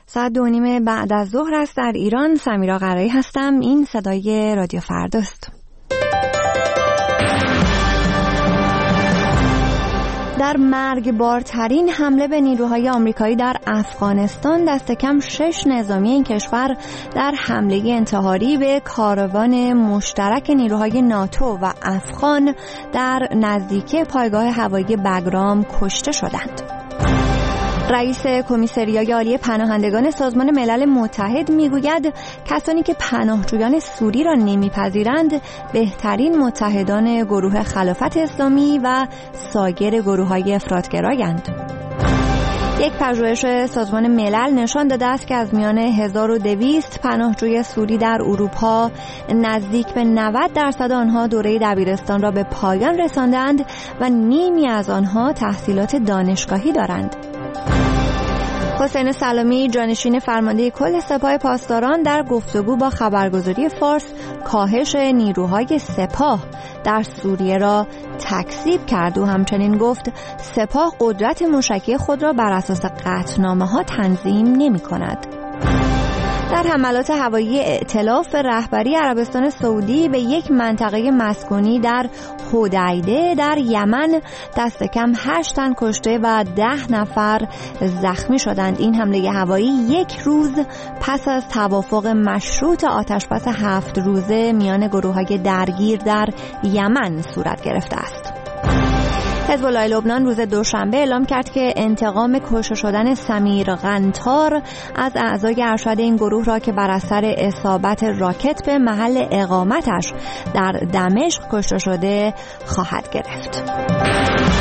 ساعت 2:30 بعد از ظهر است در ایران. سمیرا قرایی هستم. این صدای رادیو فرداست. در مرگبارترین حمله به نیروهای آمریکایی در افغانستان دست کم 6 نظامی این کشور در حمله انتحاری به کاروان مشترک نیروهای ناتو و افغان در نزدیکی پایگاه هوایی بگرام کشته شدند. رئیس کمیسریای عالی پناهندگان سازمان ملل متحد میگوید کسانی که پناهجویان سوری را نمیپذیرند بهترین متحدان گروه خلافت اسلامی و سایر گروه‌های افراط‌گرایند. یک پژوهش سازمان ملل نشان داده است که از میان 1200 پناهجوی سوری در اروپا نزدیک به 90% آنها دوره دبیرستان را به پایان رساندند و نیمی از آنها تحصیلات دانشگاهی دارند. حسین سلامی جانشین فرمانده کل سپاه پاسداران در گفتگو با خبرگزاری فارس کاهش نیروهای سپاه در سوریه را تکذیب کرد و همچنین گفت سپاه قدرت موشکی خود را بر اساس قطعنامه‌ها تنظیم نمی‌کند. در حملات هوایی ائتلاف رهبری عربستان سعودی به یک منطقه مسکونی در حدیده در یمن دست کم 8 تن کشته و 10 نفر زخمی شدند. این حمله هوایی یک روز پس از توافق مشروط آتشبس 7 روزه میان گروه‌های درگیر در یمن صورت گرفته است. حزب الله لبنان روز دوشنبه اعلام کرد که انتقام کشته شدن سمیر قنطار از اعضای ارشد این گروه را که بر اثر اصابت راکت به محل اقامتش در دمشق کشته شده خواهد گرفت.